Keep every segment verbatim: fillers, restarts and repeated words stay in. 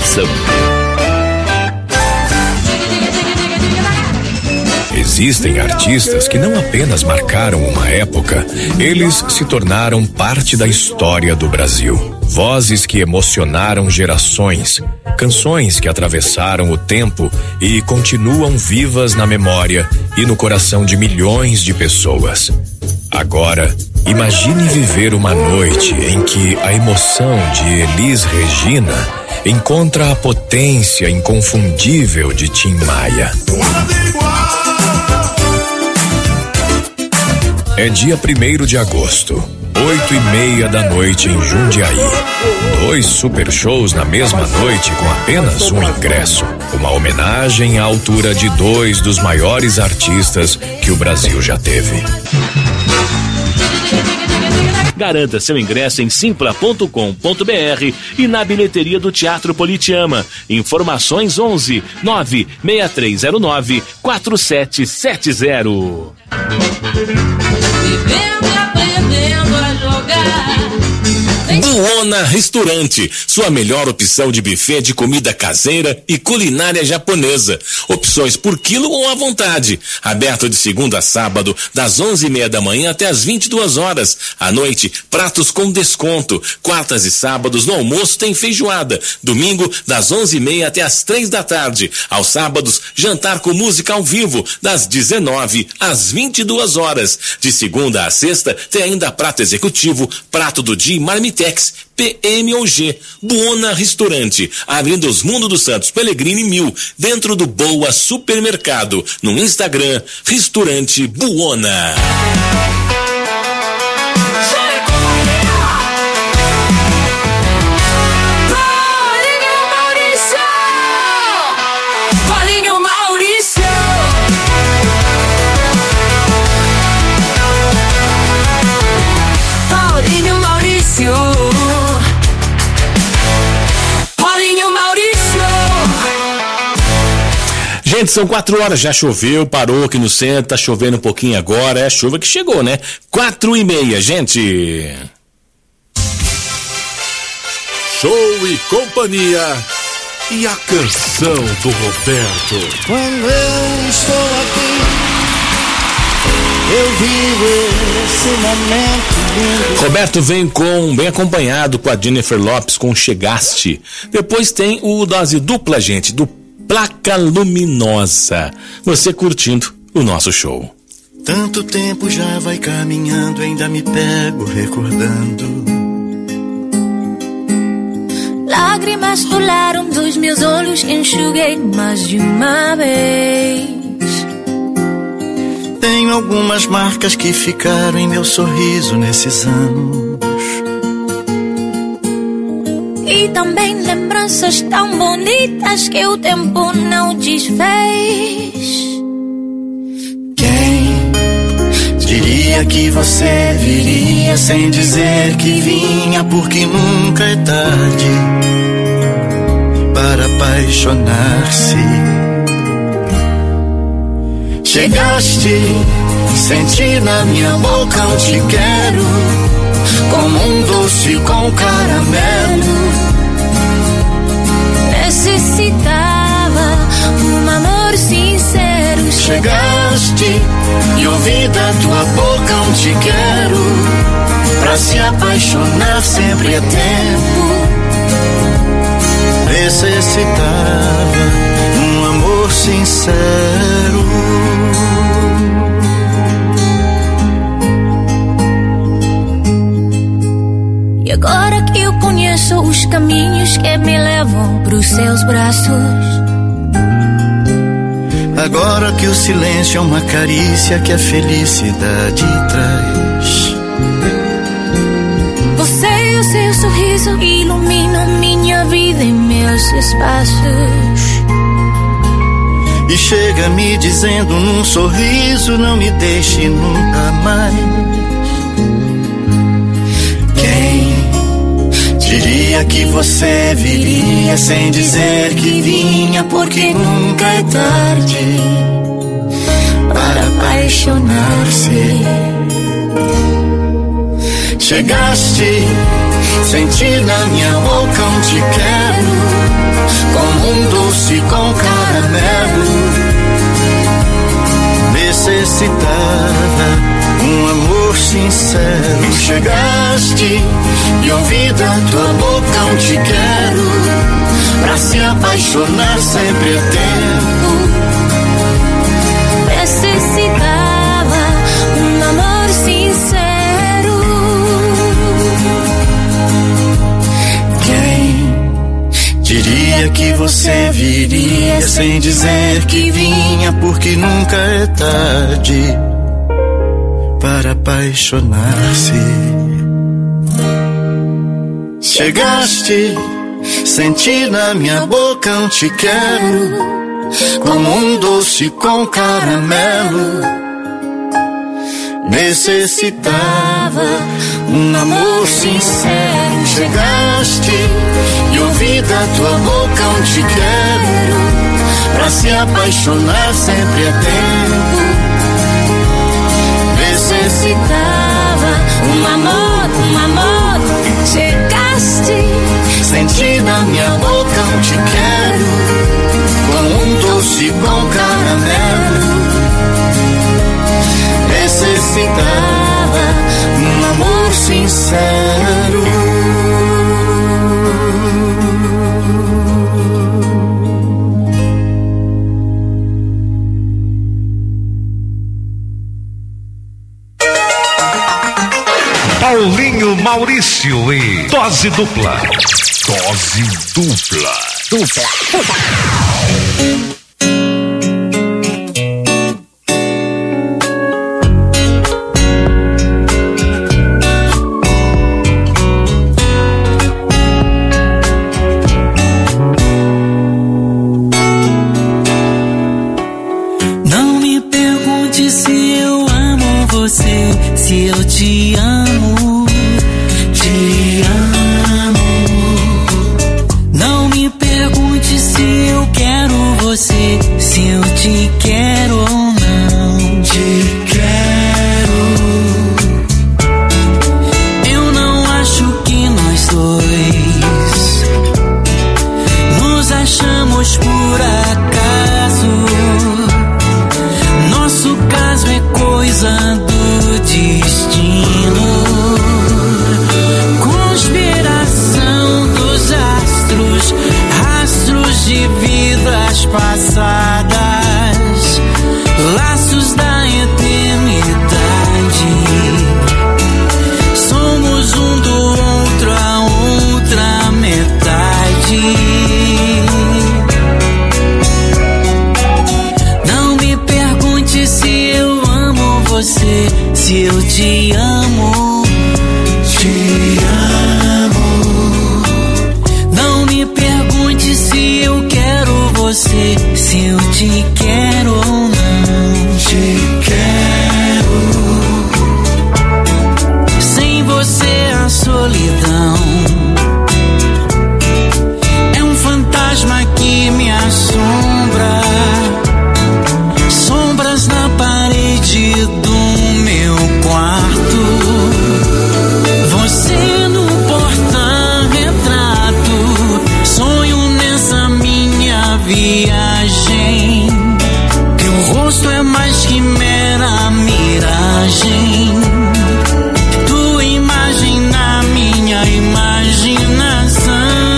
Comunicação. Existem artistas que não apenas marcaram uma época, eles se tornaram parte da história do Brasil. Vozes que emocionaram gerações, canções que atravessaram o tempo e continuam vivas na memória e no coração de milhões de pessoas. Agora, imagine viver uma noite em que a emoção de Elis Regina encontra a potência inconfundível de Tim Maia. É dia primeiro de agosto, oito e meia da noite em Jundiaí. Dois super shows na mesma noite com apenas um ingresso. Uma homenagem à altura de dois dos maiores artistas que o Brasil já teve. Garanta seu ingresso em simpla ponto com ponto br e na bilheteria do Teatro Politeama. Informações onze nove seis três zero nove quatro sete sete zero. Vivendo e aprendendo a jogar. Buona Restaurante, sua melhor opção de buffet de comida caseira e culinária japonesa. Opções por quilo ou à vontade. Aberto de segunda a sábado, das onze e meia da manhã até as vinte e duas horas. À noite, pratos com desconto. Quartas e sábados no almoço tem feijoada. Domingo, das onze e meia até as três da tarde. Aos sábados, jantar com música ao vivo, das dezenove às vinte e duas horas. De segunda a sexta, tem ainda prato executivo, prato do dia e marmitex, P M ou G. Buona Restaurante, Avenida dos Mundo dos Santos Pellegrini mil, dentro do Boa Supermercado. No Instagram, Restaurante Buona. Gente, são quatro horas, já choveu, parou aqui no centro, tá chovendo um pouquinho agora, é a chuva que chegou, né? Quatro e meia, gente. Show e companhia e a canção do Roberto. Quando eu estou aqui, eu vivo esse momento lindo. Roberto vem com, bem acompanhado com a Jennifer Lopes com Chegaste. Depois tem o dose dupla, gente, do Placa Luminosa. Você curtindo o nosso show. Tanto tempo já vai caminhando, ainda me pego recordando. Lágrimas rolaram dos meus olhos, enxuguei mais de uma vez. Tenho algumas marcas que ficaram em meu sorriso nesses anos. E também lembranças tão bonitas que o tempo não desfez. Quem diria que você viria sem dizer que vinha, porque nunca é tarde para apaixonar-se. Chegaste, senti na minha boca um te quero, como um doce com caramelo. Necessitava um amor sincero. Chegaste e ouvi da tua boca um te quero. Pra se apaixonar sempre é tempo. Necessitava um amor sincero. E agora que eu conheço os caminhos que me levam pros seus braços, agora que o silêncio é uma carícia que a felicidade traz, você e o seu sorriso iluminam minha vida e meus espaços. E chega me dizendo num sorriso, não me deixe nunca mais. Diria que você viria sem dizer que vinha, porque nunca é tarde para apaixonar-se. Chegaste, senti na minha boca um te quero, chegaste e ouvi da tua boca um te quero. Pra se apaixonar sempre é tempo. Necessitava um amor sincero. Quem diria que você viria sem dizer que vinha, porque nunca é tarde para apaixonar-se. Chegaste, senti na minha boca um te quero, como um doce com caramelo. Necessitava um amor sincero. Chegaste e ouvi da tua boca um te quero. Pra se apaixonar sempre é tempo. Necessitava um amor, um amor. Chegaste, senti na minha boca um te quero, com um doce com caramelo. Necessitava um amor sincero. Paulinho Maurício e Dose Dupla. Dose Dupla. Dupla. Dupla. Não me pergunte se eu amo você, se eu te amo, te amo. Não me pergunte se eu quero você, se eu te quero ou não, te quero. Eu não acho que nós dois nos achamos por acaso. Nosso caso é coisa do destino, conspiração dos astros, rastros de vidas passadas, laços da eternidade. Somos um do outro, a outra metade. Não me pergunte se eu amo você, se eu te amo, te amo. Não me pergunte se eu quero você, se eu te quero ou não, te quero. Sem você a solidão é um fantasma que me assombra. Sombras na parede do meu quarto, você no porta-retrato. Sonho nessa minha viagem, teu rosto é mais que mera miragem. Tua imagem na minha imaginação.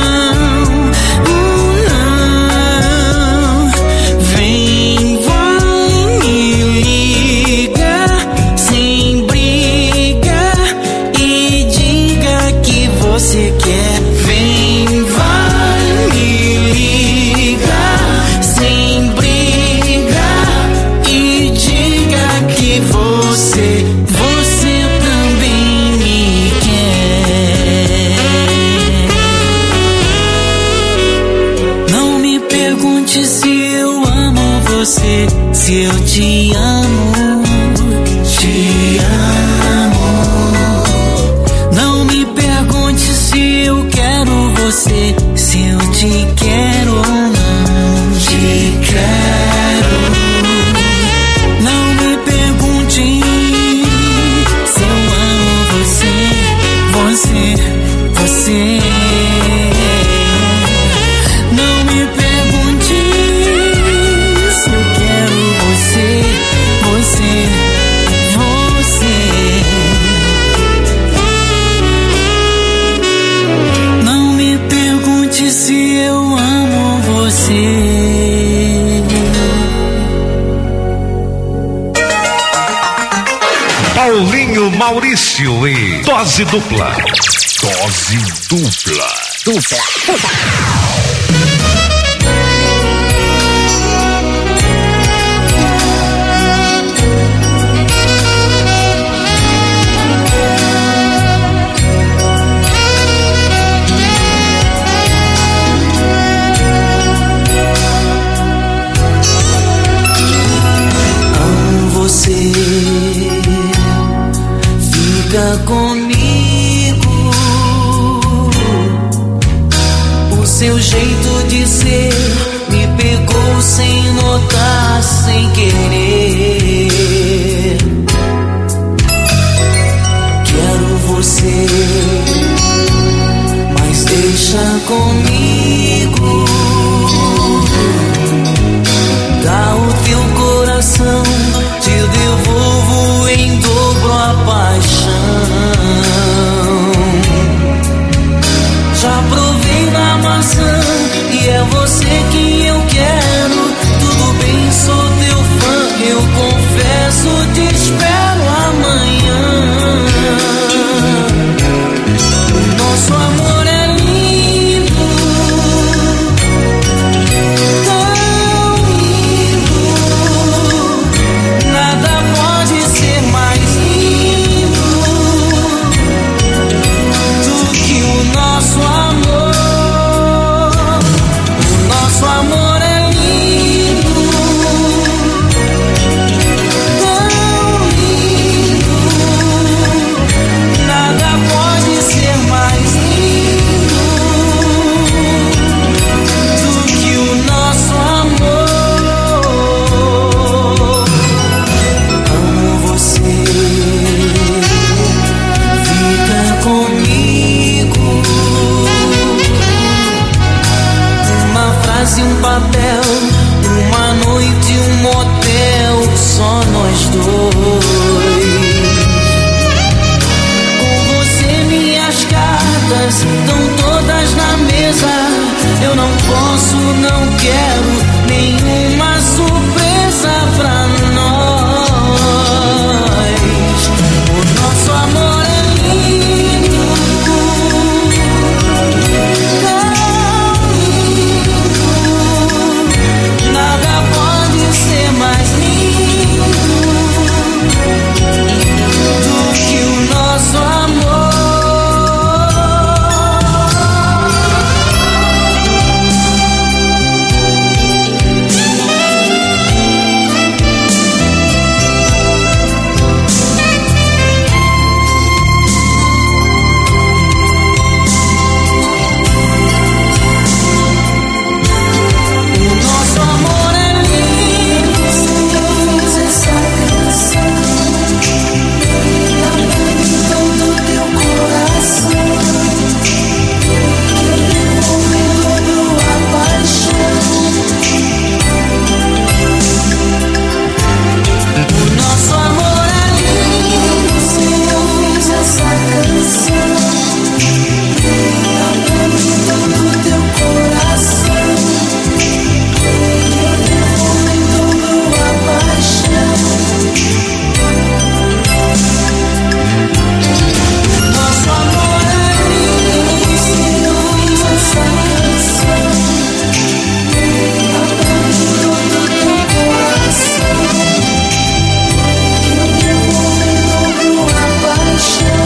Não, vem, vai, me liga, sem briga, e diga que você quer. Vem, vai, me liga, sem briga, e diga que você, você também me quer. Não me pergunte se eu amo você, se eu te amo, te amo. Não me pergunte se eu quero você, se eu te quero ou não, te quero. Não me pergunte se eu amo você, você, você. Não me pergunte se eu quero você, você. eu amo você. Paulinho Maurício e Dose Dupla. Dose Dupla. Dupla. Dupla. Você fica comigo, o seu jeito de ser me pegou sem notar, sem querer. Quero você, mas deixa comigo. Dá o teu coração, te devolvo em dobro a paixão. Já provei da maçã e é você que eu quero. Tudo bem, sou teu fã, eu confesso, te espero amanhã. O nosso amor é lindo, tão lindo. Nada pode ser mais lindo do que o nosso amor. O nosso amor é lindo, tão lindo. Nada pode ser mais lindo do que o nosso amor. Amo você, fica comigo. Uma frase, um papel, uma noite, um motel, só nós dois. Com você minhas cartas estão todas na mesa. Eu não posso, não quero nenhuma surpresa pra nós. O nosso amor é lindo, tão lindo. Nada pode ser mais lindo do que o nosso amor. O nosso amor é lindo. Se eu fiz essa canção, então do teu coração, eu dobro a paixão. O nosso amor é lindo. Se eu fiz essa canção, então do teu coração, nosso amor é lindo. Se eu fiz essa canção, então do teu coração, eu devolvo em dobro a paixão.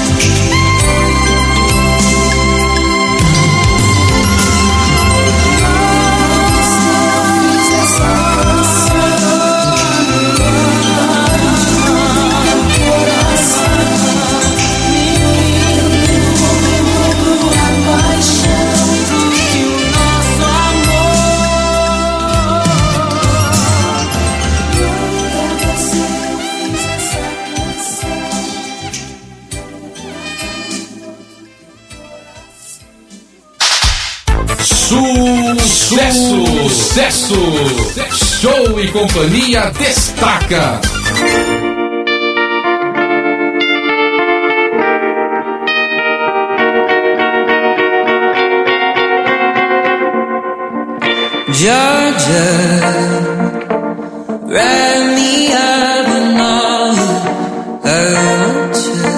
Sucesso! Sucesso! Show e Companhia destaca. Georgia, wrap me up in all I want you.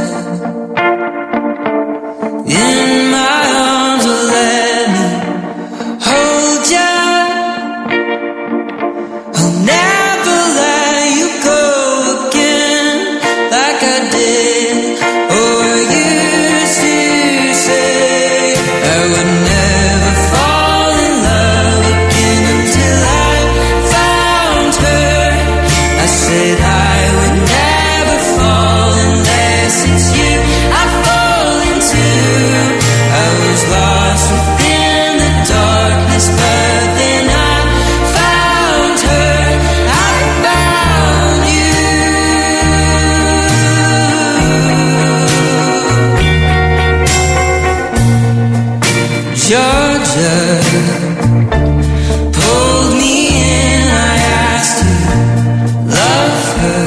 In my arms, oh, let me hold you. I'll never let you go again like I did. Oh, I used to say I would never fall in love again until I found her. I said I would never fall unless it's you I fall into. I was lost within the darkness, but then I found her. I found you. Georgia pulled me in. I asked to love her.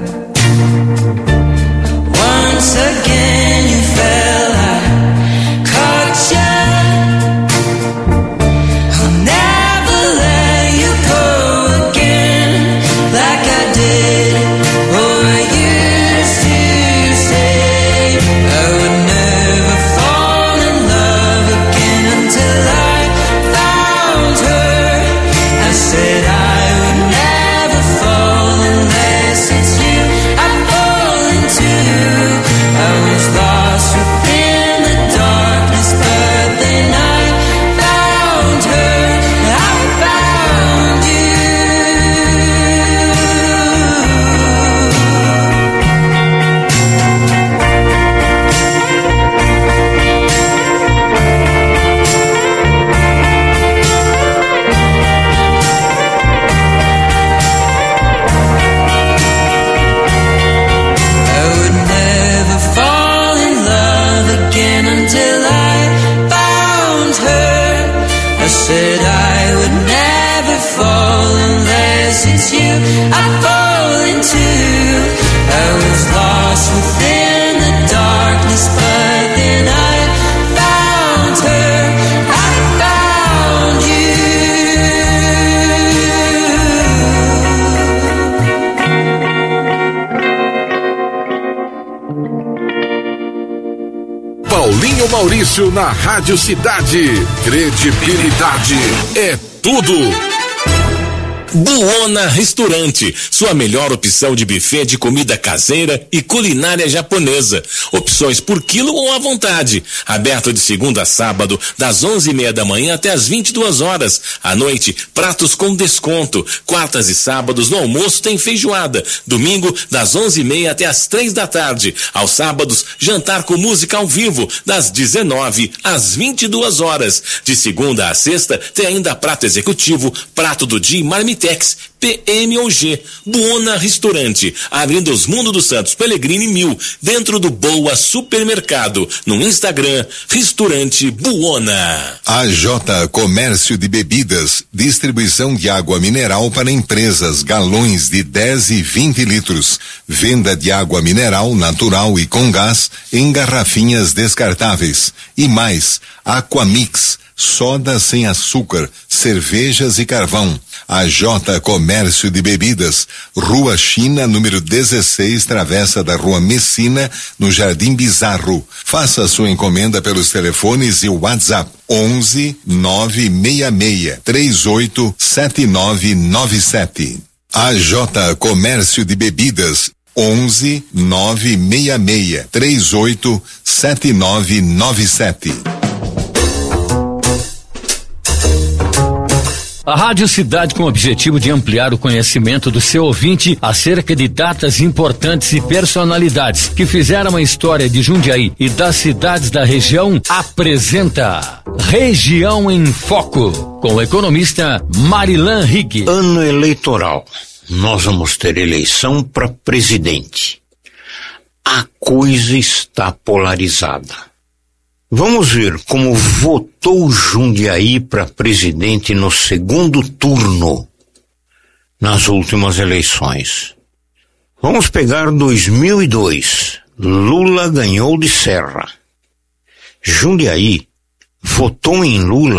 Once again you fell, I caught ya. I'll never let you go again like I did. Oh, I used to say I would never fall in love again until I found her. I said I would never fall unless it's you I fall into. I was lost within the darkness, but then I found her. I found you. I would never fall in love again until I found her. I said I would never fall unless it's you I fall into. I was lost within the darkness, but then I found her. I found you. Paulinho Maurício na Rádio Cidade. Credibilidade é tudo. Buona Restaurante, sua melhor opção de buffet de comida caseira e culinária japonesa. Opções por quilo ou à vontade. Aberto de segunda a sábado, das onze e meia da manhã até as vinte e duas horas. À noite, pratos com desconto. Quartas e sábados no almoço tem feijoada. Domingo, das onze e meia até as três da tarde. Aos sábados, jantar com música ao vivo, das dezenove às vinte e duas horas. De segunda a sexta, tem ainda prato executivo, prato do dia e marmitex, P M ou G. Buona Restaurante, Avenida Osmundo dos Santos Pellegrini mil, dentro do Boa Supermercado. No Instagram, Restaurante Buona. A J Comércio de Bebidas, distribuição de água mineral para empresas, galões de dez e vinte litros. Venda de água mineral natural e com gás em garrafinhas descartáveis. E mais, Aquamix, soda sem açúcar, cervejas e carvão. A J Comércio de Bebidas, Rua China, número dezesseis, travessa da Rua Messina, no Jardim Bizarro. Faça sua encomenda pelos telefones e o WhatsApp onze nove seis seis três oito sete nove nove sete. A J Comércio de Bebidas, onze nove seis seis três oito sete nove nove sete. A Rádio Cidade, com o objetivo de ampliar o conhecimento do seu ouvinte acerca de datas importantes e personalidades que fizeram a história de Jundiaí e das cidades da região, apresenta Região em Foco, com o economista Marilan Rigg. Ano eleitoral. Nós vamos ter eleição para presidente. A coisa está polarizada. Vamos ver como votou Jundiaí para presidente no segundo turno, nas últimas eleições. Vamos pegar dois mil e dois. Lula ganhou de Serra. Jundiaí votou em Lula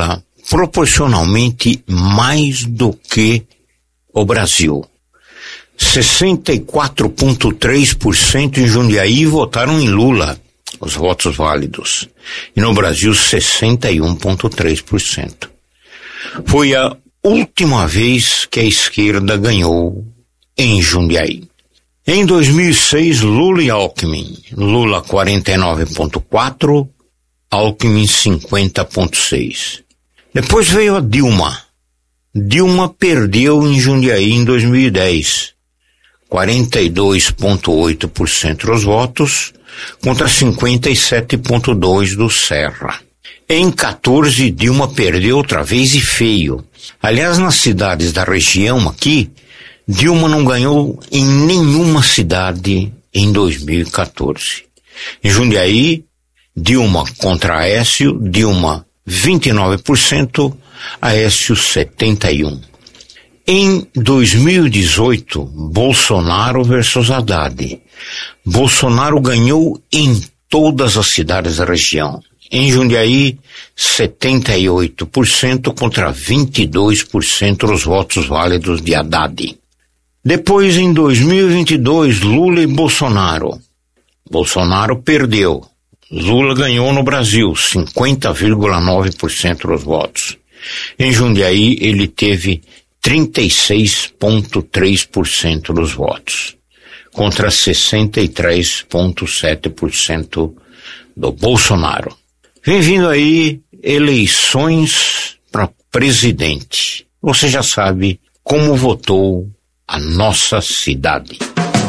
proporcionalmente mais do que o Brasil. sessenta e quatro vírgula três por cento em Jundiaí votaram em Lula, os votos válidos. E no Brasil, sessenta e um vírgula três por cento. Foi a última vez que a esquerda ganhou em Jundiaí. Em dois mil e seis, Lula e Alckmin. Lula quarenta e nove vírgula quatro, Alckmin cinquenta vírgula seis. Depois veio a Dilma. Dilma perdeu em Jundiaí em dois mil e dez. quarenta e dois vírgula oito por cento dos votos contra cinquenta e sete vírgula dois por cento do Serra. Em quatorze, Dilma perdeu outra vez e feio. Aliás, nas cidades da região aqui, Dilma não ganhou em nenhuma cidade em dois mil e quatorze. Em Jundiaí, Dilma contra Aécio, Dilma vinte e nove por cento, Aécio setenta e um por cento. Em dois mil e dezoito, Bolsonaro versus Haddad. Bolsonaro ganhou em todas as cidades da região. Em Jundiaí, setenta e oito por cento contra vinte e dois por cento dos votos válidos de Haddad. Depois, em dois mil e vinte e dois, Lula e Bolsonaro. Bolsonaro perdeu. Lula ganhou no Brasil, cinquenta vírgula nove por cento dos votos. Em Jundiaí, ele teve trinta e seis vírgula três por cento dos votos, contra sessenta e três vírgula sete por cento do Bolsonaro. Vem vindo aí eleições para presidente. Você já sabe como votou a nossa cidade.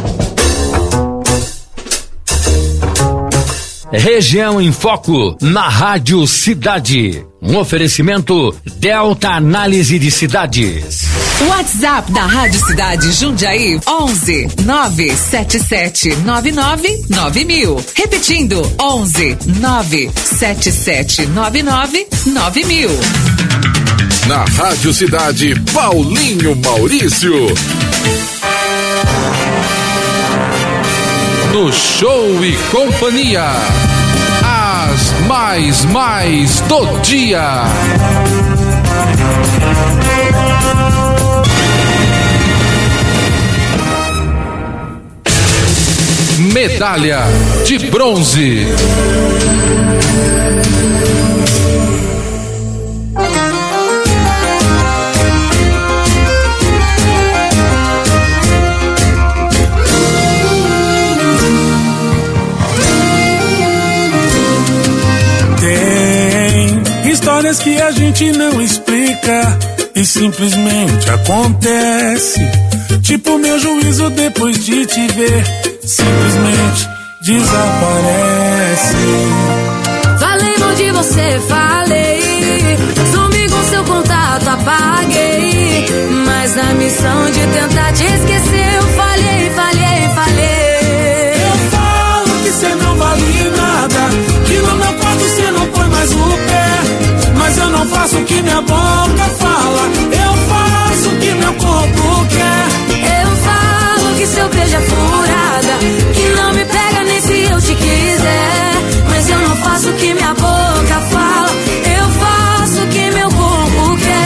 Região em Foco, na Rádio Cidade. Um oferecimento Delta Análise de Cidades. WhatsApp da Rádio Cidade Jundiaí, onze nove sete sete nove nove nove mil. Repetindo, onze nove sete sete nove nove nove mil. Na Rádio Cidade, Paulinho Maurício. No Show e Companhia, as mais mais do dia. Medalha de bronze. Histórias que a gente não explica e simplesmente acontece. Tipo meu juízo depois de te ver, simplesmente desaparece. Falei mal de você, falei. Sumi com seu contato, apaguei. Mas na missão de tentar te esquecer, eu falhei, falhei, falhei. Eu falo que cê não vale nada, que no meu quarto cê não põe mais o pé. Mas eu não faço o que minha boca fala, eu faço o que meu corpo quer. Eu falo que seu beijo é furada, que não me pega nem se eu te quiser. Mas eu não faço o que minha boca fala, eu faço o que meu corpo quer.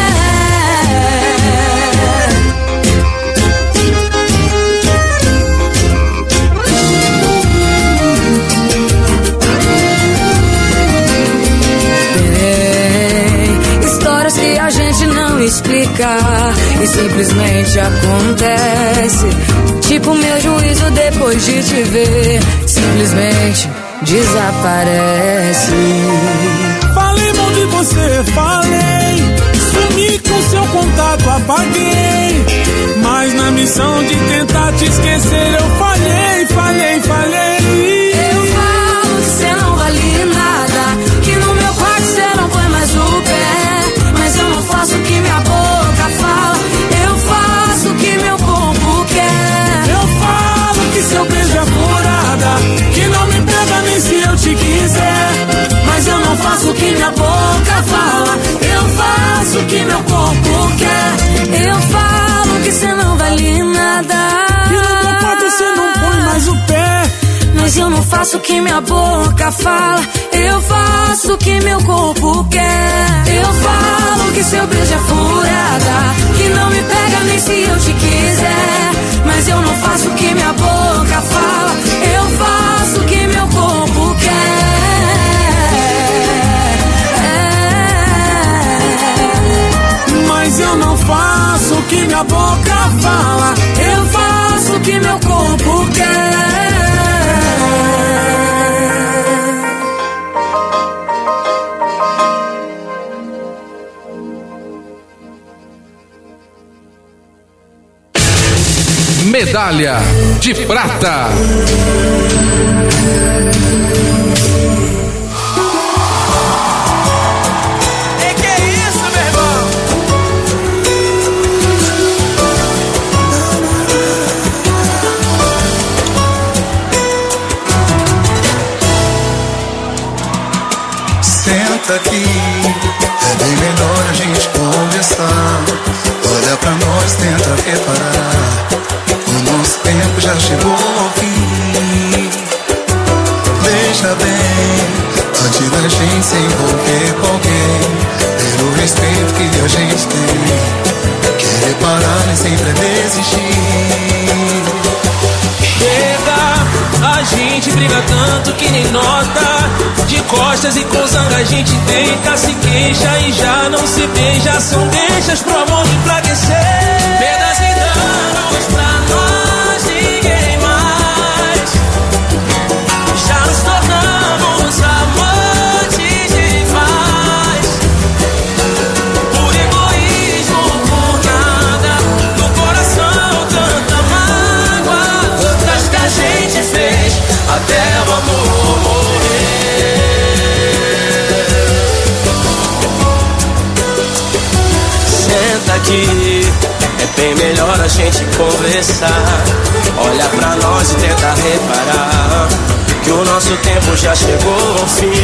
Que a gente não explica e simplesmente acontece. Tipo meu juízo depois de te ver, simplesmente desaparece. Falei mal de você, falei. Sumi com seu contato, apaguei. Mas na missão de tentar te esquecer, eu falhei, falhei, falhei. Eu falo que cê não vale nada, que no meu quarto cê não põe mais o pé. Mas eu não faço o que minha boca fala, eu faço o que meu corpo quer. Eu falo que seu beijo é furada, que não me pega nem se eu te quiser. Mas eu não faço o que minha boca fala, eu faço o que meu corpo quer. Eu falo que cê não vale nada, que no meu quarto cê Mas eu não faço o que minha boca fala, eu faço o que meu corpo quer. Eu falo que seu beijo é furada, que não me pega nem se eu te quiser. Mas eu não faço o que minha boca fala, eu faço o que meu corpo quer. Mas eu não faço o que minha boca fala, eu faço o que meu corpo quer. Medalha de prata. E que é isso, meu irmão? Senta aqui, é bem melhor a gente conversar. Olha pra nós, tenta reparar. O nosso tempo já chegou ao fim. Veja bem, antes da gente se envolver com alguém, pelo respeito que a gente tem, querer parar nem sempre é desistir. Chega, a gente briga tanto que nem nota. De costas e com zanga a gente tenta, se queixa e já não se beija. São deixas pro amor enfraquecer. Perdas e danos pra nós, ninguém mais. Já nos tornamos amantes demais. Por egoísmo, por nada, no coração tanta mágoa. Tantas que a gente fez até o amor morrer. Senta aqui, é bem melhor a gente conversar. Olha pra nós e tenta reparar que o nosso tempo já chegou ao fim.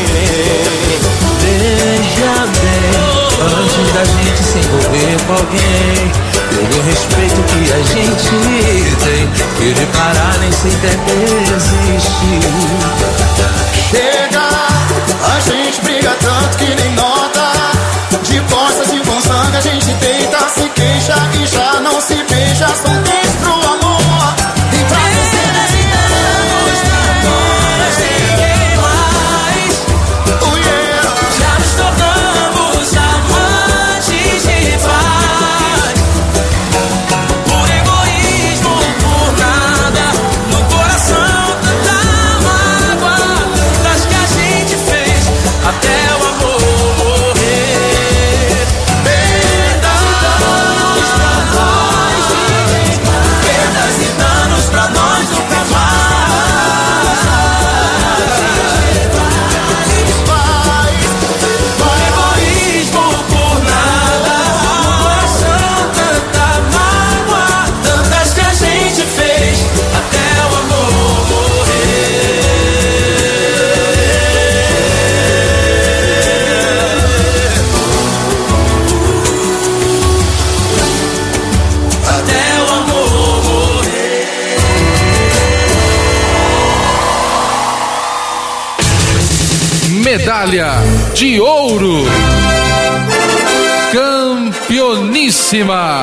Veja bem, antes da gente se envolver com alguém, pelo respeito que a gente tem, querer parar nem sempre é desistir. Chega, a gente briga tanto que nem nota. De costas e com sangue a gente deita, se queixa e já não se beija. São três pro amor e pra vencer nesse anos pra nós ninguém mais. Oh yeah. Já nos tornamos amantes de paz. Por egoísmo, por nada, no coração tanta mágoa. Das que a gente fez até o amor morrer. Perdas e danos pra nós nunca mais. Por egoísmo, por nada, no coração tanta mágoa. Tantas que a gente fez até o amor morrer. Até o amor morrer. Medalha de ouro. Campeoníssima.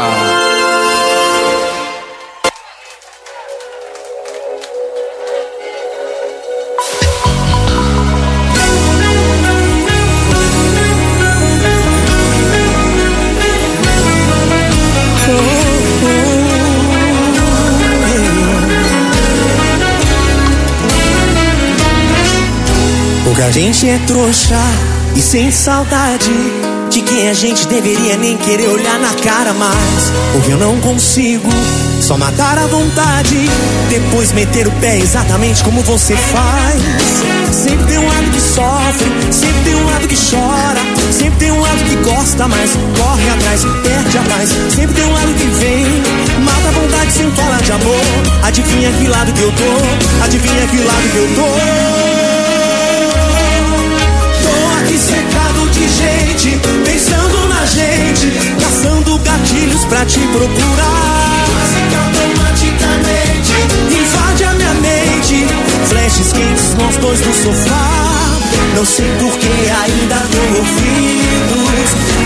Pouca gente é trouxa e sente saudade de quem a gente deveria nem querer olhar na cara mais. Porque eu não consigo só matar a vontade, depois meter o pé exatamente como você faz. Sempre tem um lado que sofre, sempre tem um lado que chora, sempre tem um lado que gosta, mas corre atrás, perde a paz. Sempre tem um lado que vem, mata a vontade sem falar de amor. Adivinha que lado que eu tô, adivinha que lado que eu tô. Aqui cercado de gente, pensando na gente, caçando gatilhos pra te procurar. Quase que automaticamente invade a minha mente,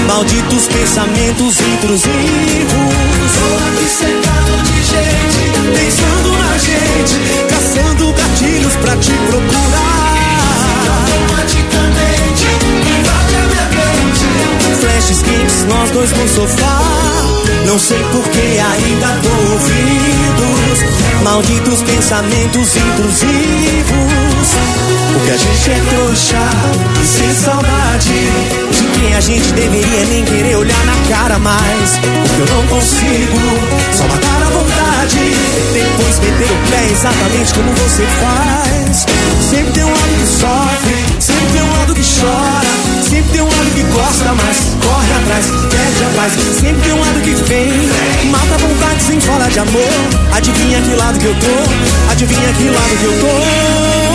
malditos pensamentos intrusivos. Tô aqui cercado de gente, pensando na gente, caçando gatilhos pra te procurar. Automaticamente invade a minha mente. Flashes quentes, nós dois no sofá. Não sei por que ainda dou ouvidos, malditos pensamentos intrusivos. Porque a gente é trouxa e sem saudade de quem a gente deveria nem querer olhar na cara mais. Porque eu não consigo só matar a vontade, depois meter o pé exatamente como você faz. Sempre tem um lado que sofre, sempre tem um lado que chora, sempre tem um lado que gosta, mas corre atrás, perde a paz. Sempre tem um lado que vem, mata a vontade sem falar de amor. Adivinha que lado que eu tô, adivinha que lado que eu tô.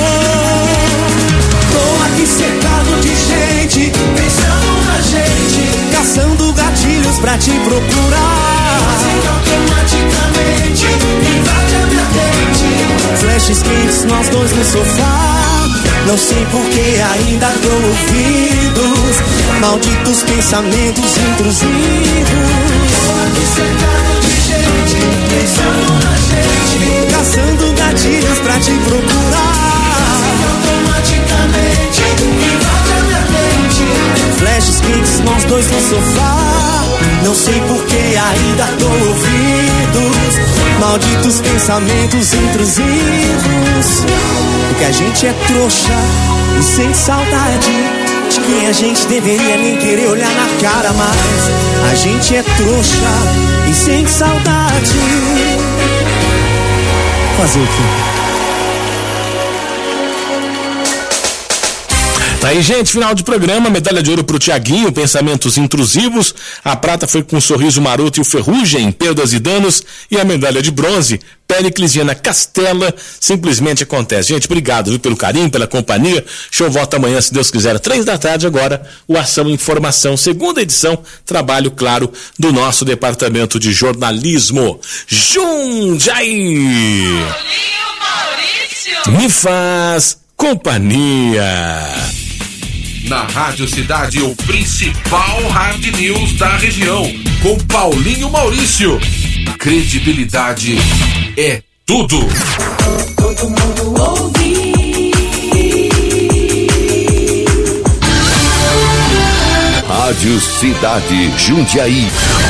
Tô aqui cercado de gente, pensando na gente, caçando gatilhos pra te procurar. Mas automaticamente invade a minha mente. Flashes quentes, nós dois no sofá. Não sei por que ainda dou ouvidos, malditos pensamentos intrusivos. Tô aqui cercado de gente, pensando na gente, caçando gatilhos pra te procurar. Automaticamente invade a minha mente. Flashes quentes, nós dois no sofá. Não sei por que ainda dou ouvidos, malditos pensamentos intrusivos. Porque a gente é trouxa e sem saudade de quem a gente deveria nem querer olhar na cara mais. A gente é trouxa e sem saudade. Fazer o quê? Tá aí, gente, final de programa, medalha de ouro pro Tiaguinho, pensamentos intrusivos, a prata foi com o Sorriso Maroto e o Ferrugem, perdas e danos, e a medalha de bronze, Péricles Viana Castela, simplesmente acontece. Gente, obrigado, viu, pelo carinho, pela companhia, show volta amanhã, se Deus quiser, três da tarde agora, o Ação Informação, segunda edição, trabalho, claro, do nosso departamento de jornalismo, Jundiaí. Me faz companhia. Na Rádio Cidade, o principal hard news da região, com Paulinho Maurício. Credibilidade é tudo. Todo mundo ouve. Rádio Cidade Jundiaí.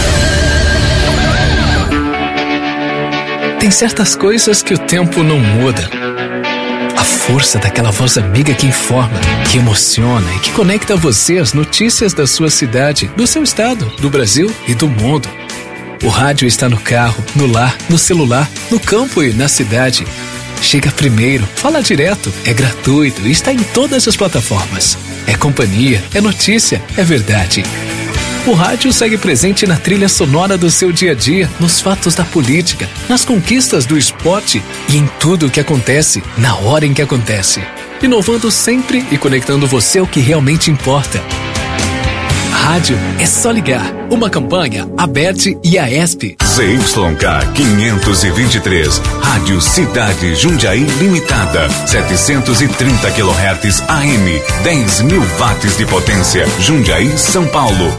Tem certas coisas que o tempo não muda. A força daquela voz amiga que informa, que emociona e que conecta você às notícias da sua cidade, do seu estado, do Brasil e do mundo. O rádio está no carro, no lar, no celular, no campo e na cidade. Chega primeiro, fala direto, é gratuito e está em todas as plataformas. É companhia, é notícia, é verdade. O rádio segue presente na trilha sonora do seu dia a dia, nos fatos da política, nas conquistas do esporte e em tudo o que acontece, na hora em que acontece. Inovando sempre e conectando você ao que realmente importa. Rádio é só ligar. Uma campanha, Aberte e a ESP. Z Y K quinhentos e vinte e três, Rádio Cidade Jundiaí Limitada, setecentos e trinta quilohertz A M, dez mil watts de potência, Jundiaí, São Paulo.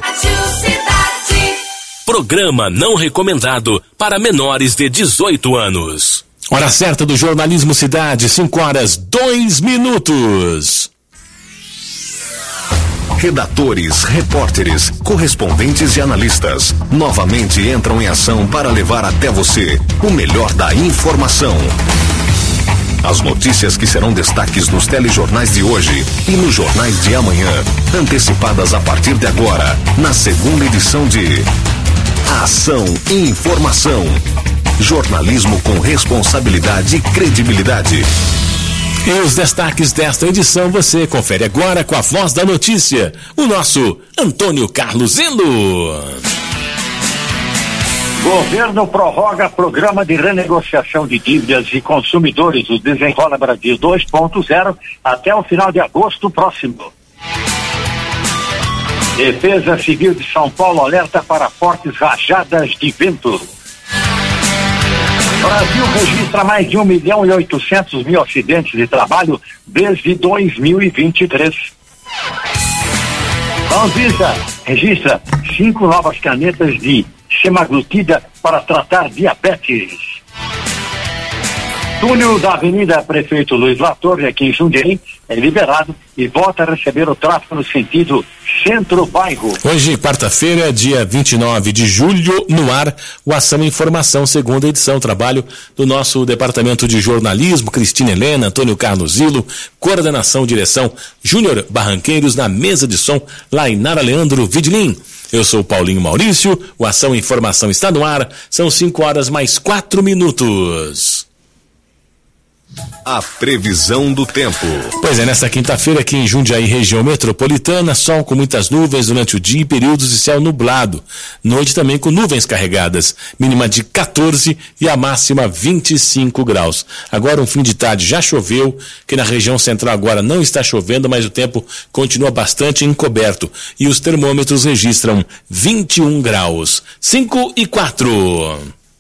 Programa não recomendado para menores de dezoito anos. Hora certa do Jornalismo Cidade, cinco horas, dois minutos. Redatores, repórteres, correspondentes e analistas novamente entram em ação para levar até você o melhor da informação. As notícias que serão destaques nos telejornais de hoje e nos jornais de amanhã, antecipadas a partir de agora, na segunda edição de Ação e Informação. Jornalismo com responsabilidade e credibilidade. E os destaques desta edição você confere agora com a voz da notícia, o nosso Antônio Carlos Zelo. Governo prorroga programa de renegociação de dívidas e consumidores, o Desenrola Brasil dois ponto zero, até o final de agosto próximo. Defesa Civil de São Paulo alerta para fortes rajadas de vento. O Brasil registra mais de um milhão e oitocentos mil acidentes de trabalho desde dois mil e vinte e três. Anvisa registra cinco novas canetas de semaglutida para tratar diabetes. Túnel da Avenida Prefeito Luiz Latorre, aqui em Jundiaí, é liberado e volta a receber o tráfego no sentido centro-bairro. Hoje, quarta-feira, dia vinte e nove de julho, no ar, o Ação Informação, segunda edição, trabalho do nosso departamento de jornalismo, Cristina Helena, Antônio Carlos Zilo, coordenação, direção, Júnior Barranqueiros, na mesa de som, Lainara Leandro Vidlin. Eu sou o Paulinho Maurício, o Ação Informação está no ar, são cinco horas mais quatro minutos. A previsão do tempo. Pois é, nesta quinta-feira aqui em Jundiaí, região metropolitana, sol com muitas nuvens durante o dia e períodos de céu nublado. Noite também com nuvens carregadas, mínima de quatorze e a máxima vinte e cinco graus. Agora um fim de tarde já choveu, que na região central agora não está chovendo, mas o tempo continua bastante encoberto e os termômetros registram vinte e um graus. cinco e quatro.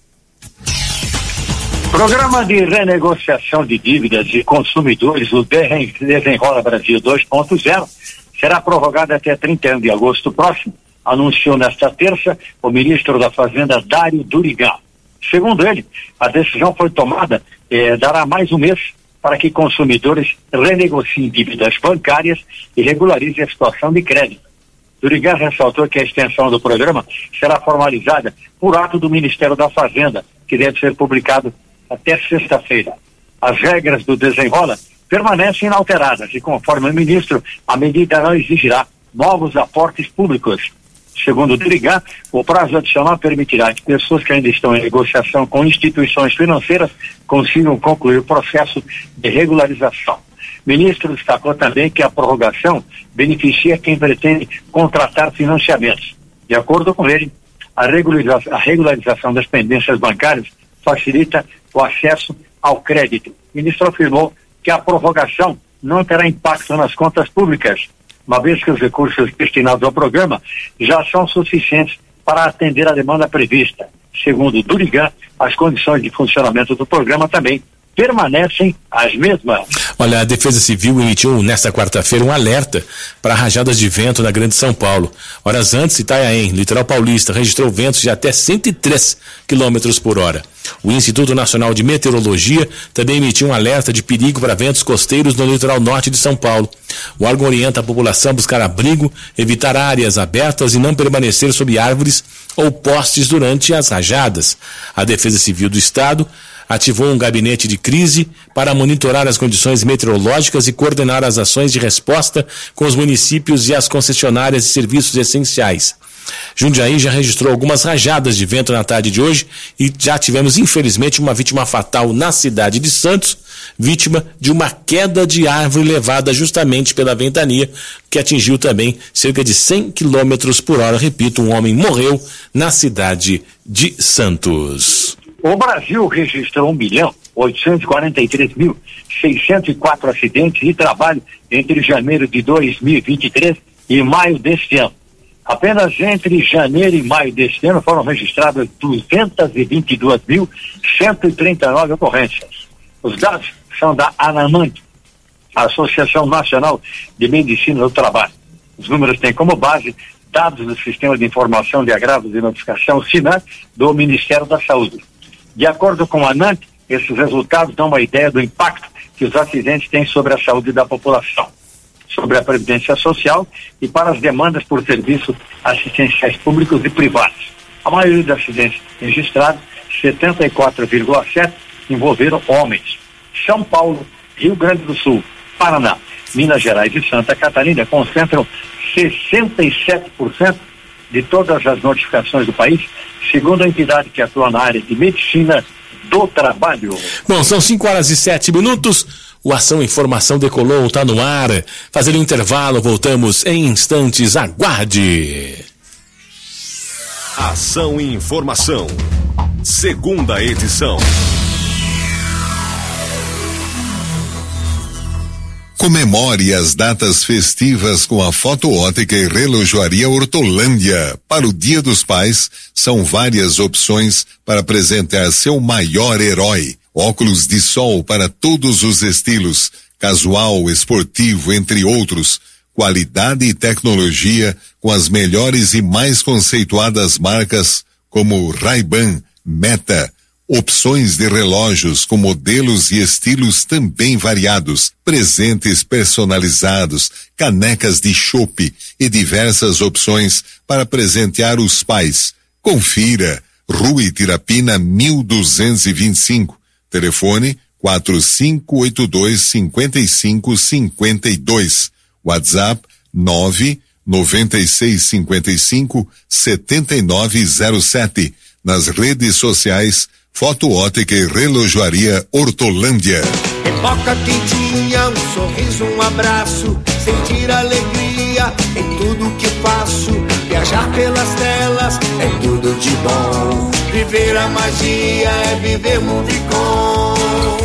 Programa de renegociação de dívidas de consumidores, o Desenrola Brasil dois ponto zero, será prorrogado até trinta e um de agosto próximo, anunciou nesta terça o ministro da Fazenda, Dário Durigan. Segundo ele, a decisão foi tomada, eh, dará mais um mês para que consumidores renegociem dívidas bancárias e regularizem a situação de crédito. Durigan ressaltou que a extensão do programa será formalizada por ato do Ministério da Fazenda, que deve ser publicado até sexta-feira. As regras do Desenrola permanecem inalteradas e, conforme o ministro, a medida não exigirá novos aportes públicos. Segundo o Durigan, o prazo adicional permitirá que pessoas que ainda estão em negociação com instituições financeiras consigam concluir o processo de regularização. O ministro destacou também que a prorrogação beneficia quem pretende contratar financiamentos. De acordo com ele, a regularização, a regularização das pendências bancárias facilita o acesso ao crédito. O ministro afirmou que a prorrogação não terá impacto nas contas públicas, uma vez que os recursos destinados ao programa já são suficientes para atender a demanda prevista. Segundo Durigan, as condições de funcionamento do programa também permanecem as mesmas. Olha, a Defesa Civil emitiu nesta quarta-feira um alerta para rajadas de vento na Grande São Paulo. Horas antes, Itanhaém, litoral paulista, registrou ventos de até cento e três quilômetros por hora. O Instituto Nacional de Meteorologia também emitiu um alerta de perigo para ventos costeiros no litoral norte de São Paulo. O órgão orienta a população a buscar abrigo, evitar áreas abertas e não permanecer sob árvores ou postes durante as rajadas. A Defesa Civil do Estado ativou um gabinete de crise para monitorar as condições meteorológicas e coordenar as ações de resposta com os municípios e as concessionárias de serviços essenciais. Jundiaí já registrou algumas rajadas de vento na tarde de hoje e já tivemos, infelizmente, uma vítima fatal na cidade de Santos, vítima de uma queda de árvore levada justamente pela ventania, que atingiu também cerca de cem quilômetros por hora. Repito, um homem morreu na cidade de Santos. O Brasil registrou um milhão oitocentos e quarenta e três mil seiscentos e quatro acidentes de trabalho entre janeiro de dois mil e vinte e três e maio deste ano. Apenas entre janeiro e maio deste ano foram registradas duzentas e vinte e duas mil cento e trinta e nove ocorrências. Os dados são da ANAMANT, Associação Nacional de Medicina do Trabalho. Os números têm como base dados do Sistema de Informação de Agravos e Notificação, SINAM, do Ministério da Saúde. De acordo com a ANANT, esses resultados dão uma ideia do impacto que os acidentes têm sobre a saúde da população, sobre a previdência social e para as demandas por serviços assistenciais públicos e privados. A maioria dos acidentes registrados, setenta e quatro vírgula sete por cento, envolveram homens. São Paulo, Rio Grande do Sul, Paraná, Minas Gerais e Santa Catarina concentram sessenta e sete por cento de todas as notificações do país, segundo a entidade que atua na área de medicina do trabalho. Bom, são cinco horas e sete minutos. O Ação Informação decolou, está no ar. Fazendo um intervalo, voltamos em instantes. Aguarde. Ação e Informação, segunda edição. Comemore as datas festivas com a Foto Ótica e Relojoaria Hortolândia. Para o Dia dos Pais, são várias opções para presentear seu maior herói. Óculos de sol para todos os estilos, casual, esportivo, entre outros, qualidade e tecnologia com as melhores e mais conceituadas marcas como Ray-Ban, Meta, opções de relógios com modelos e estilos também variados, presentes personalizados, canecas de chopp e diversas opções para presentear os pais. Confira, Rua Itirapina mil duzentos e vinte e cinco, telefone quatro cinco oito dois, cinco cinco cinco dois, WhatsApp nove nove seis cinco cinco sete nove zero sete, nas redes sociais Foto Ótica e Relojoaria Hortolândia. Época quentinha, um sorriso, um abraço, sentir alegria em tudo que faço. Viajar pelas telas é tudo de bom. Viver a magia é viver Movicon.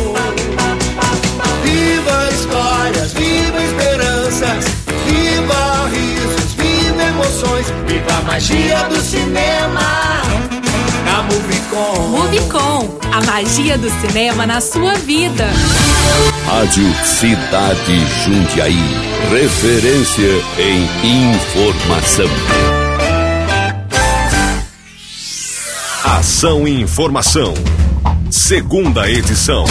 Viva histórias, viva esperanças, viva risos, viva emoções, viva a magia do cinema. Na Movicon. Movicon, a magia do cinema na sua vida. Rádio Cidade Jundiaí, referência em informação. Ação e Informação, segunda edição.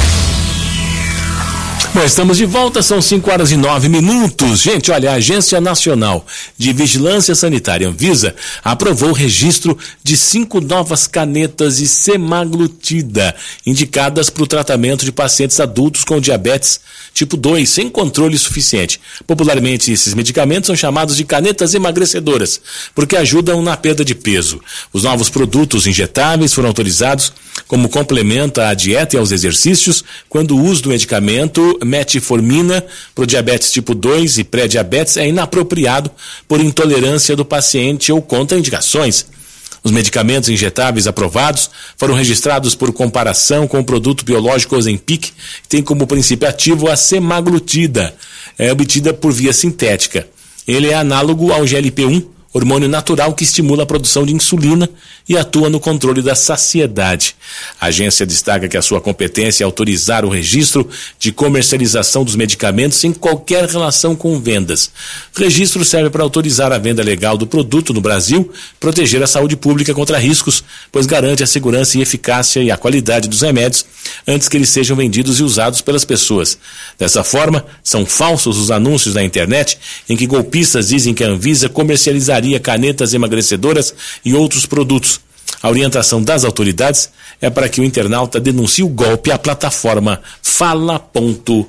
Bom, estamos de volta, são cinco horas e nove minutos. Gente, olha, a Agência Nacional de Vigilância Sanitária, Anvisa, aprovou o registro de cinco novas canetas de semaglutida, indicadas para o tratamento de pacientes adultos com diabetes tipo dois, sem controle suficiente. Popularmente, esses medicamentos são chamados de canetas emagrecedoras, porque ajudam na perda de peso. Os novos produtos injetáveis foram autorizados como complemento à dieta e aos exercícios, quando o uso do medicamento metformina para o diabetes tipo dois e pré-diabetes é inapropriado por intolerância do paciente ou contraindicações. Os medicamentos injetáveis aprovados foram registrados por comparação com o produto biológico Ozempic, que tem como princípio ativo a semaglutida, é obtida por via sintética. Ele é análogo ao G L P um, hormônio natural que estimula a produção de insulina e atua no controle da saciedade. A agência destaca que a sua competência é autorizar o registro de comercialização dos medicamentos sem qualquer relação com vendas. O registro serve para autorizar a venda legal do produto no Brasil, proteger a saúde pública contra riscos, pois garante a segurança e eficácia e a qualidade dos remédios antes que eles sejam vendidos e usados pelas pessoas. Dessa forma, são falsos os anúncios na internet em que golpistas dizem que a Anvisa comercializaria canetas emagrecedoras e outros produtos. A orientação das autoridades é para que o internauta denuncie o golpe à plataforma fala ponto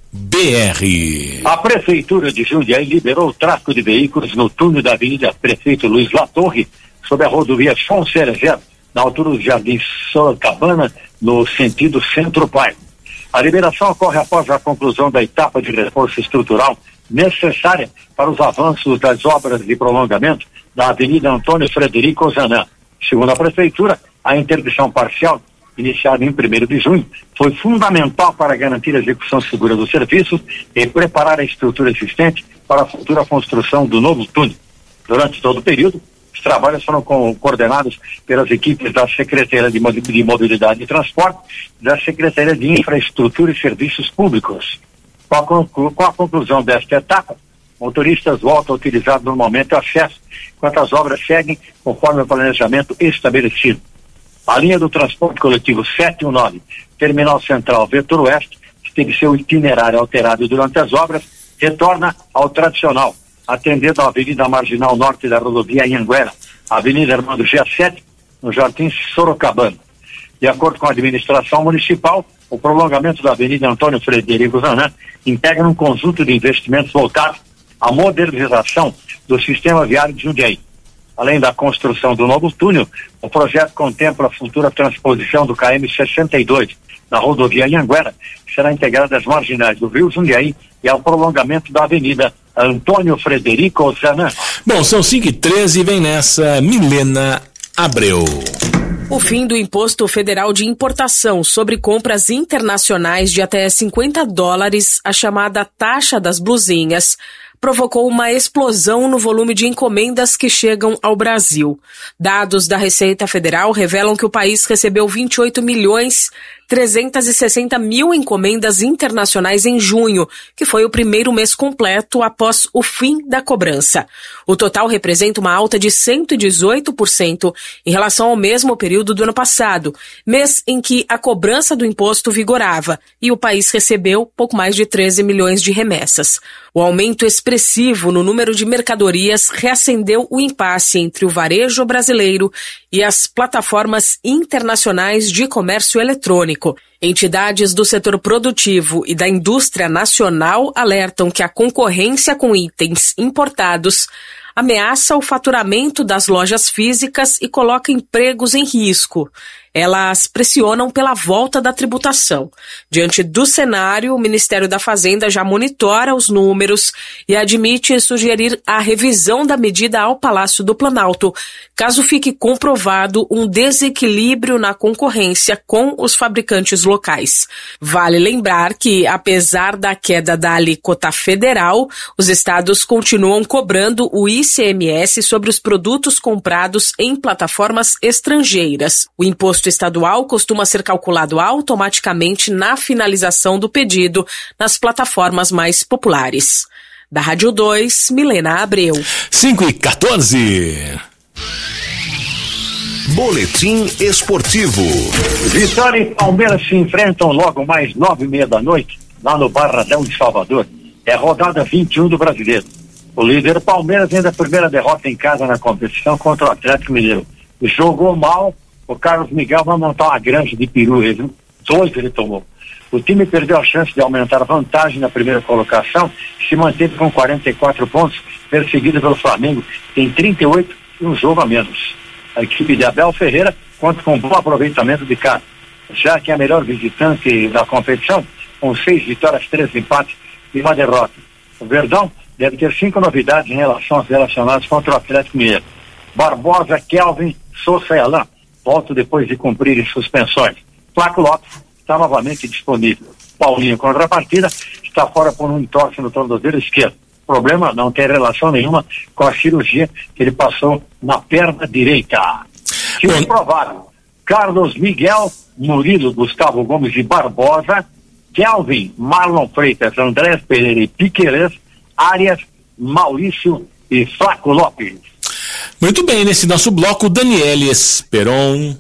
b r. A Prefeitura de Jundiaí liberou o tráfego de veículos no túnel da Avenida Prefeito Luiz Latorre, sobre a rodovia João Cerezer, na altura do Jardim Sorocabana, no sentido Centro-Pai. A liberação ocorre após a conclusão da etapa de reforço estrutural necessária para os avanços das obras de prolongamento da Avenida Antônio Frederico Ozanam. Segundo a Prefeitura, a interdição parcial, iniciada em primeiro de junho, foi fundamental para garantir a execução segura dos serviços e preparar a estrutura existente para a futura construção do novo túnel. Durante todo o período, os trabalhos foram co- coordenados pelas equipes da Secretaria de, Mo- de Mobilidade e Transporte e da Secretaria de Infraestrutura e Serviços Públicos. Com a, conclu- com a conclusão desta etapa, motoristas voltam a utilizar normalmente o acesso, enquanto as obras seguem conforme o planejamento estabelecido. A linha do transporte coletivo sete um nove, Terminal Central Vetor Oeste, que teve seu itinerário alterado durante as obras, retorna ao tradicional, atendendo à Avenida Marginal Norte da rodovia Anhanguera, Avenida Armando G sete, no Jardim Sorocabana. De acordo com a administração municipal, o prolongamento da Avenida Antônio Frederico Ozanam integra um conjunto de investimentos voltados à modernização do sistema viário de Jundiaí. Além da construção do novo túnel, o projeto contempla a futura transposição do K M sessenta e dois na rodovia Anhanguera, que será integrada às marginais do Rio Jundiaí e ao prolongamento da Avenida Antônio Frederico Ozanam. Bom, são cinco e treze e vem nessa Milena Abreu. O fim do Imposto Federal de Importação sobre compras internacionais de até cinquenta dólares, a chamada taxa das blusinhas, provocou uma explosão no volume de encomendas que chegam ao Brasil. Dados da Receita Federal revelam que o país recebeu vinte e oito milhões trezentos e sessenta mil encomendas internacionais em junho, que foi o primeiro mês completo após o fim da cobrança. O total representa uma alta de cento e dezoito por cento em relação ao mesmo período do ano passado, mês em que a cobrança do imposto vigorava e o país recebeu pouco mais de treze milhões de remessas. O aumento expressivo no número de mercadorias reacendeu o impasse entre o varejo brasileiro e as plataformas internacionais de comércio eletrônico. Entidades do setor produtivo e da indústria nacional alertam que a concorrência com itens importados ameaça o faturamento das lojas físicas e coloca empregos em risco. Elas pressionam pela volta da tributação. Diante do cenário, o Ministério da Fazenda já monitora os números e admite sugerir a revisão da medida ao Palácio do Planalto, caso fique comprovado um desequilíbrio na concorrência com os fabricantes locais. Vale lembrar que, apesar da queda da alíquota federal, os estados continuam cobrando o I C M S sobre os produtos comprados em plataformas estrangeiras. O imposto estadual costuma ser calculado automaticamente na finalização do pedido nas plataformas mais populares. Da Rádio dois, Milena Abreu. cinco e quatorze. Boletim esportivo. Vitória e Palmeiras se enfrentam logo mais nove e meia da noite, lá no Barradão de Salvador. É rodada vinte e um do Brasileiro. O líder Palmeiras ainda a primeira derrota em casa na competição contra o Atlético Mineiro. Jogou mal. O Carlos Miguel vai montar uma granja de peru, viu? Dois ele tomou. O time perdeu a chance de aumentar a vantagem na primeira colocação, se manteve com quarenta e quatro pontos, perseguido pelo Flamengo, tem trinta e oito e um jogo a menos. A equipe de Abel Ferreira conta com um bom aproveitamento de casa, já que é a melhor visitante da competição, com seis vitórias, três empates e uma derrota. O Verdão deve ter cinco novidades em relação às relacionadas contra o Atlético Mineiro. Barbosa, Kelvin, Sousa e Alain voltam depois de cumprirem suspensões. Flaco Lopes está novamente disponível. Paulinho, contra a partida, está fora por um entorse no tornozelo esquerdo. O problema não tem relação nenhuma com a cirurgia que ele passou na perna direita. Time provável: Carlos Miguel, Murilo, Gustavo Gomes e Barbosa, Kelvin, Marlon Freitas, Andrés Pereira e Piquerez, Arias, Maurício e Flaco Lopes. Muito bem, nesse nosso bloco, Daniele Esperon.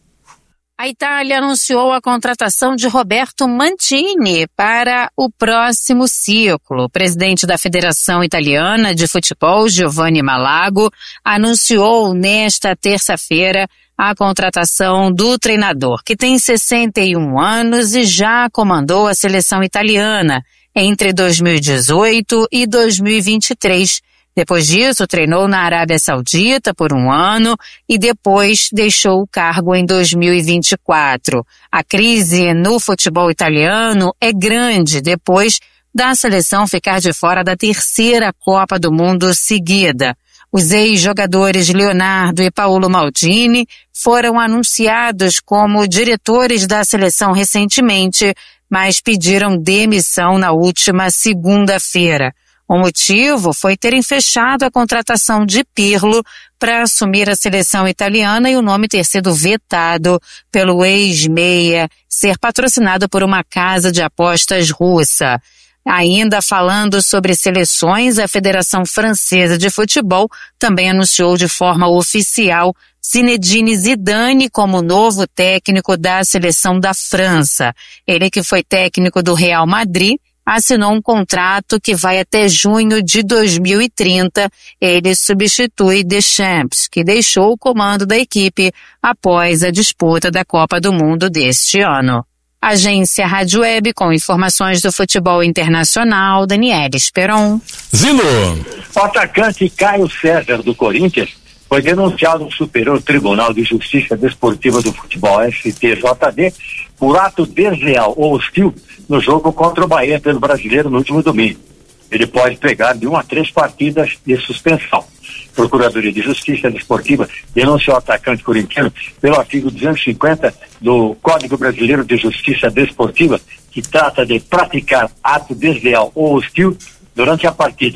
A Itália anunciou a contratação de Roberto Mantini para o próximo ciclo. O presidente da Federação Italiana de Futebol, Giovanni Malago, anunciou nesta terça-feira a contratação do treinador, que tem sessenta e um anos e já comandou a seleção italiana entre dois mil e dezoito e dois mil e vinte e três. Depois disso, treinou na Arábia Saudita por um ano e depois deixou o cargo em dois mil e vinte e quatro. A crise no futebol italiano é grande depois da seleção ficar de fora da terceira Copa do Mundo seguida. Os ex-jogadores Leonardo e Paolo Maldini foram anunciados como diretores da seleção recentemente, mas pediram demissão na última segunda-feira. O motivo foi terem fechado a contratação de Pirlo para assumir a seleção italiana e o nome ter sido vetado pelo ex-meia ser patrocinado por uma casa de apostas russa. Ainda falando sobre seleções, a Federação Francesa de Futebol também anunciou de forma oficial Zinedine Zidane como novo técnico da seleção da França. Ele que foi técnico do Real Madrid assinou um contrato que vai até junho de dois mil e trinta. Ele substitui Deschamps, que deixou o comando da equipe após a disputa da Copa do Mundo deste ano. Agência Rádio Web com informações do futebol internacional, Daniele Esperon. Zino. O atacante Caio César do Corinthians foi denunciado no Superior Tribunal de Justiça Desportiva do Futebol, S T J D, por ato desleal ou hostil no jogo contra o Bahia pelo Brasileiro no último domingo. Ele pode pegar de uma a três partidas de suspensão. Procuradoria de Justiça Desportiva denunciou o atacante corintiano pelo artigo duzentos e cinquenta do Código Brasileiro de Justiça Desportiva, que trata de praticar ato desleal ou hostil durante a partida.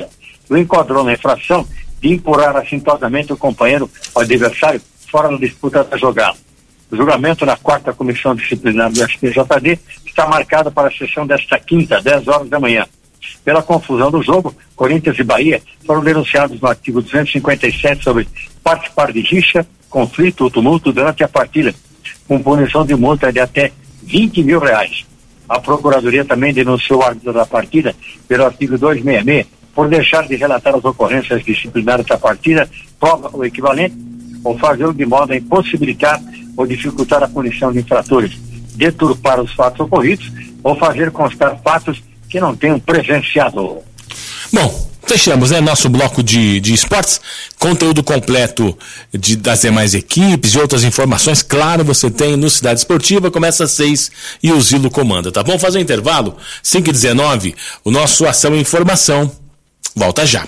o enquadrou na infração de empurrar assintosamente o companheiro, o adversário, fora da disputa da jogada. O julgamento na quarta comissão disciplinar do S T J D está marcado para a sessão desta quinta, dez horas da manhã. Pela confusão do jogo, Corinthians e Bahia foram denunciados no artigo duzentos e cinquenta e sete sobre participar de rixa, conflito ou tumulto durante a partida, com punição de multa de até vinte mil reais. A Procuradoria também denunciou o árbitro da partida pelo artigo duzentos e sessenta e seis por deixar de relatar as ocorrências disciplinares da partida, prova ou equivalente, ou fazê-lo de modo a impossibilitar ou dificultar a punição de infratores, deturpar os fatos ocorridos ou fazer constar fatos que não tenham presenciado. Bom, fechamos, né? Nosso bloco de, de esportes, conteúdo completo de, das demais equipes e outras informações, claro, você tem no Cidade Esportiva, começa às seis e o Zilo comanda, tá bom? Fazer um intervalo, cinco e dezenove, o nosso Ação e Informação volta já.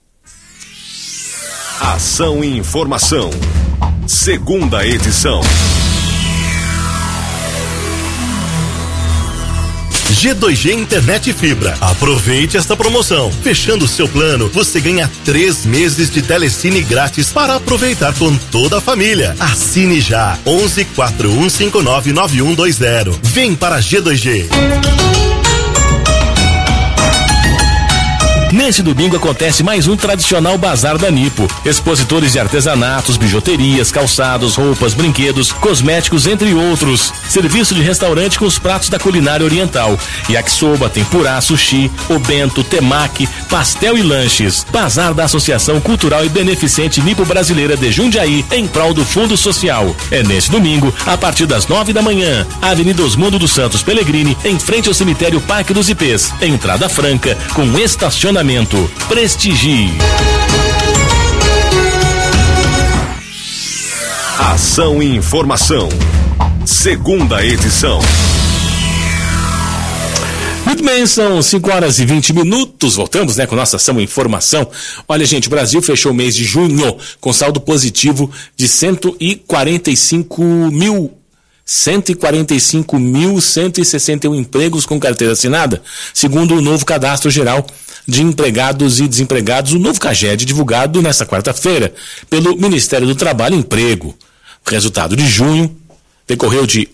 Ação e Informação, segunda edição. G dois G Internet Fibra. Aproveite esta promoção. Fechando o seu plano, você ganha três meses de telecine grátis para aproveitar com toda a família. Assine já. onze quatro um cinco nove nove um dois zero. Vem para G dois G. Neste domingo acontece mais um tradicional Bazar da Nipo. Expositores de artesanatos, bijuterias, calçados, roupas, brinquedos, cosméticos, entre outros. Serviço de restaurante com os pratos da culinária oriental. Yakisoba, tempurá, sushi, obento, temaki, pastel e lanches. Bazar da Associação Cultural e Beneficente Nipo Brasileira de Jundiaí, em prol do Fundo Social. É neste domingo, a partir das nove da manhã. Avenida Osmundo dos Santos Pellegrini, em frente ao cemitério Parque dos Ipês. Entrada franca, com estacionamento. Prestigie. Ação e Informação, segunda edição. Muito bem, são cinco horas e vinte minutos, voltamos, né, com nossa Ação e Informação. Olha, gente, o Brasil fechou o mês de junho com saldo positivo de cento e quarenta e cinco mil cento e quarenta e cinco mil cento e sessenta e um empregos com carteira assinada, segundo o novo Cadastro Geral de Empregados e Desempregados, o novo CAGED, divulgado nesta quarta-feira pelo Ministério do Trabalho e Emprego. O resultado de junho decorreu de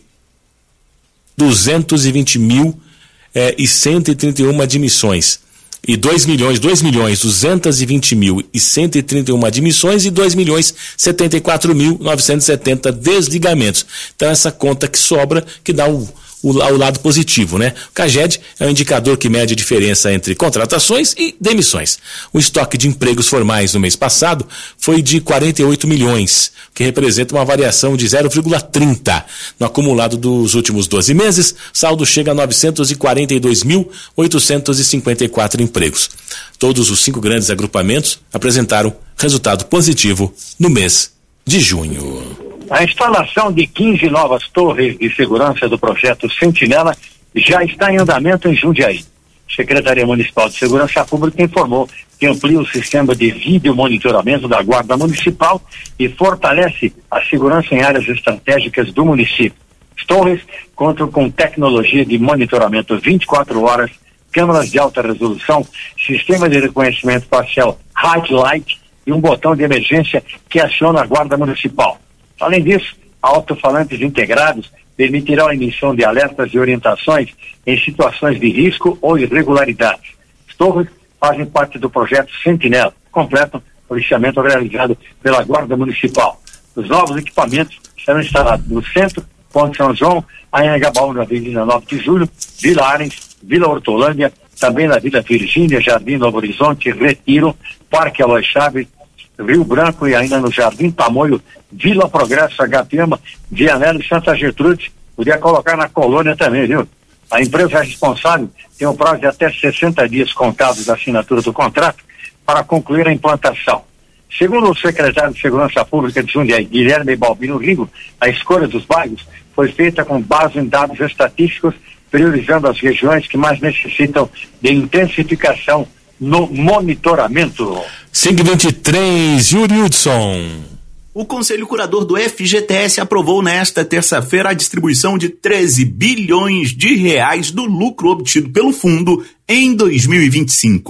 duzentos e vinte mil eh, e cento e trinta e uma admissões. E dois milhões, dois milhões, duzentos e vinte mil e cento e trinta e uma admissões e dois milhões, setenta e quatro mil, novecentos e setenta desligamentos. Então, essa conta que sobra, que dá o, o, o lado positivo, né? O CAGED é um indicador que mede a diferença entre contratações e demissões. O estoque de empregos formais no mês passado foi de quarenta e oito milhões, que representa uma variação de zero vírgula trinta. No acumulado dos últimos doze meses, saldo chega a novecentos e quarenta e dois mil, oitocentos e cinquenta e quatro empregos. Todos os cinco grandes agrupamentos apresentaram resultado positivo no mês de junho. A instalação de quinze novas torres de segurança do projeto Sentinela já está em andamento em Jundiaí. A Secretaria Municipal de Segurança Pública informou que amplia o sistema de vídeo monitoramento da Guarda Municipal e fortalece a segurança em áreas estratégicas do município. As torres contam com tecnologia de monitoramento vinte e quatro horas, câmeras de alta resolução, sistema de reconhecimento facial Highlight e um botão de emergência que aciona a Guarda Municipal. Além disso, alto-falantes integrados permitirão a emissão de alertas e orientações em situações de risco ou irregularidades. As torres fazem parte do projeto Sentinela, completam o policiamento realizado pela Guarda Municipal. Os novos equipamentos serão instalados no centro, Ponte São João, Anhangabaú, na Avenida nove de Julho, Vila Arens, Vila Hortolândia, também na Vila Virgínia, Jardim Novo Horizonte, Retiro, Parque Aloy Chaves, Rio Branco e ainda no Jardim Tamoio, Vila Progresso, Agapema, Vianello e Santa Gertrude. Podia colocar na colônia também, viu? A empresa responsável tem um prazo de até sessenta dias contados da assinatura do contrato para concluir a implantação. Segundo o secretário de Segurança Pública de Jundiaí, Guilherme Balbino Rigo, a escolha dos bairros foi feita com base em dados estatísticos, priorizando as regiões que mais necessitam de intensificação no monitoramento. cinco e vinte e três, Yuri Hudson. O Conselho Curador do F G T S aprovou nesta terça-feira a distribuição de treze bilhões de reais do lucro obtido pelo fundo em dois mil e vinte e cinco.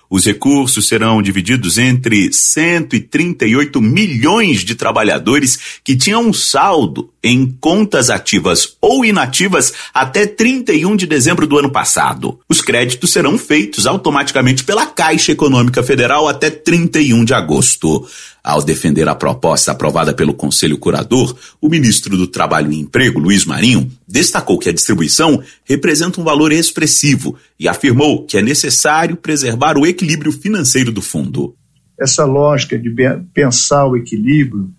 Os recursos serão divididos entre cento e trinta e oito milhões de trabalhadores que tinham um saldo em contas ativas ou inativas até trinta e um de dezembro do ano passado. Os créditos serão feitos automaticamente pela Caixa Econômica Federal até trinta e um de agosto. Ao defender a proposta aprovada pelo Conselho Curador, o ministro do Trabalho e Emprego, Luiz Marinho, destacou que a distribuição representa um valor expressivo e afirmou que é necessário preservar o equilíbrio financeiro do fundo. Essa lógica de pensar o equilíbrio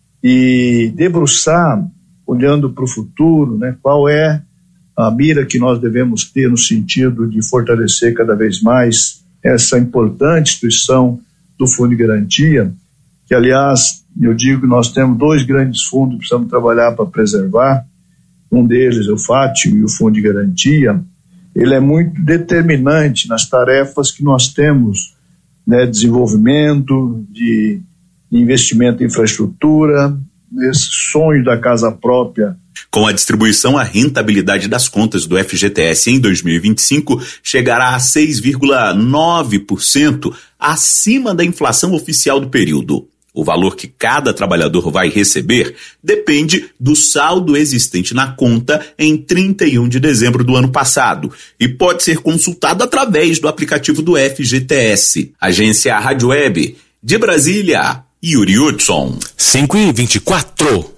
e debruçar, olhando para o futuro, né, qual é a mira que nós devemos ter no sentido de fortalecer cada vez mais essa importante instituição do Fundo de Garantia, que, aliás, eu digo que nós temos dois grandes fundos que precisamos trabalhar para preservar. Um deles é o FATIO e o Fundo de Garantia. Ele é muito determinante nas tarefas que nós temos, né, desenvolvimento, de investimento em infraestrutura, esse sonho da casa própria. Com a distribuição, a rentabilidade das contas do F G T S em dois mil e vinte e cinco chegará a seis vírgula nove por cento acima da inflação oficial do período. O valor que cada trabalhador vai receber depende do saldo existente na conta em trinta e um de dezembro do ano passado e pode ser consultado através do aplicativo do F G T S. Agência Rádio Web, de Brasília, Yuri Hudson. cinco e vinte e quatro.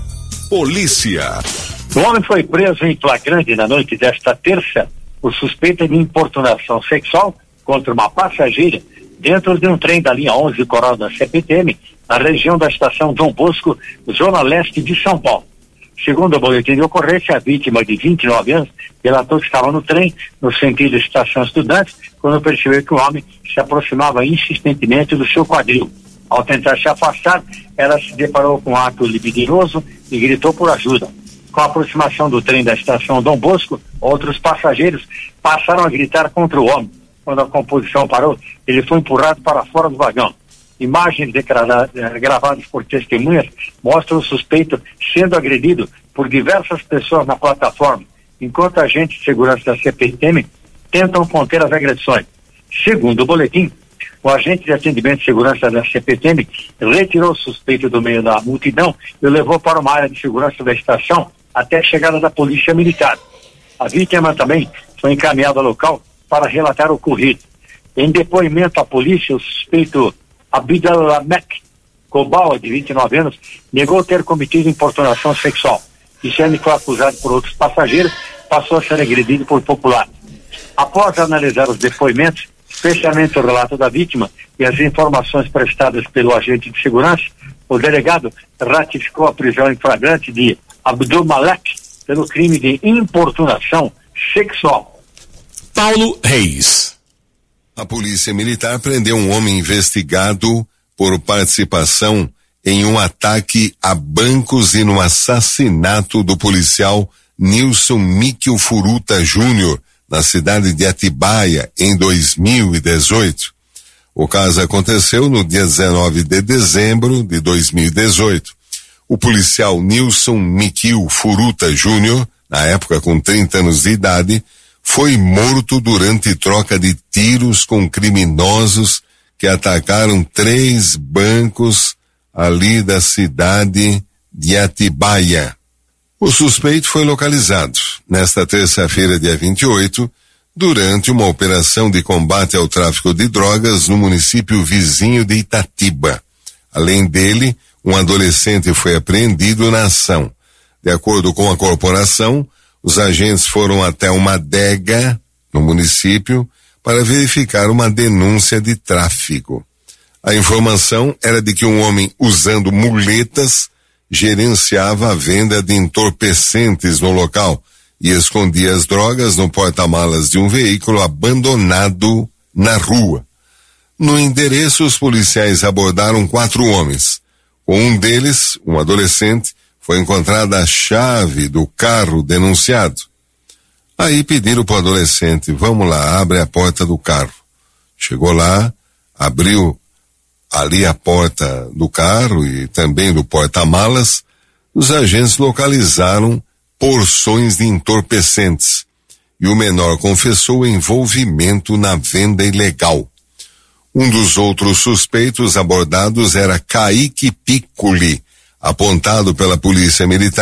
Polícia. O homem foi preso em flagrante na noite desta terça por suspeita de importunação sexual contra uma passageira dentro de um trem da linha onze Coral da C P T M, na região da estação Dom Bosco, zona leste de São Paulo. Segundo o boletim de ocorrência, a vítima de vinte e nove anos relatou que estava no trem, no sentido estação Estudantes, quando percebeu que o homem se aproximava insistentemente do seu quadril. Ao tentar se afastar, ela se deparou com um ato libidinoso e gritou por ajuda. Com a aproximação do trem da estação Dom Bosco, outros passageiros passaram a gritar contra o homem. Quando a composição parou, ele foi empurrado para fora do vagão. Imagens gravadas por testemunhas mostram o suspeito sendo agredido por diversas pessoas na plataforma, enquanto agentes de segurança da C P T M tentam conter as agressões. Segundo o boletim, o agente de atendimento de segurança da C P T M retirou o suspeito do meio da multidão e o levou para uma área de segurança da estação até a chegada da polícia militar. A vítima também foi encaminhada ao local para relatar o ocorrido. Em depoimento à polícia, o suspeito Abdelamek Cobal, de vinte e nove anos, negou ter cometido importunação sexual e, sendo que foi acusado por outros passageiros, passou a ser agredido por populares. Após analisar os depoimentos, especialmente o relato da vítima e as informações prestadas pelo agente de segurança, o delegado ratificou a prisão em flagrante de Abdulmalek pelo crime de importunação sexual. Paulo Reis. A polícia militar prendeu um homem investigado por participação em um ataque a bancos e no assassinato do policial Nilson Míquel Furuta Júnior, na cidade de Atibaia, em dois mil e dezoito. O caso aconteceu no dia dezenove de dezembro de dois mil e dezoito. O policial Nilson Míquel Furuta Júnior, na época com trinta anos de idade, foi morto durante troca de tiros com criminosos que atacaram três bancos ali da cidade de Atibaia. O suspeito foi localizado nesta terça-feira, dia vinte e oito, durante uma operação de combate ao tráfico de drogas no município vizinho de Itatiba. Além dele, um adolescente foi apreendido na ação. De acordo com a corporação, os agentes foram até uma adega no município para verificar uma denúncia de tráfico. A informação era de que um homem usando muletas gerenciava a venda de entorpecentes no local e escondia as drogas no porta-malas de um veículo abandonado na rua. No endereço, os policiais abordaram quatro homens. Com um deles, um adolescente, foi encontrada a chave do carro denunciado. Aí pediram para o adolescente: vamos lá, abre a porta do carro. Chegou lá, abriu ali a porta do carro e também do porta-malas. Os agentes localizaram porções de entorpecentes e o menor confessou o envolvimento na venda ilegal. Um dos outros suspeitos abordados era Kaique Piccoli, apontado pela Polícia Militar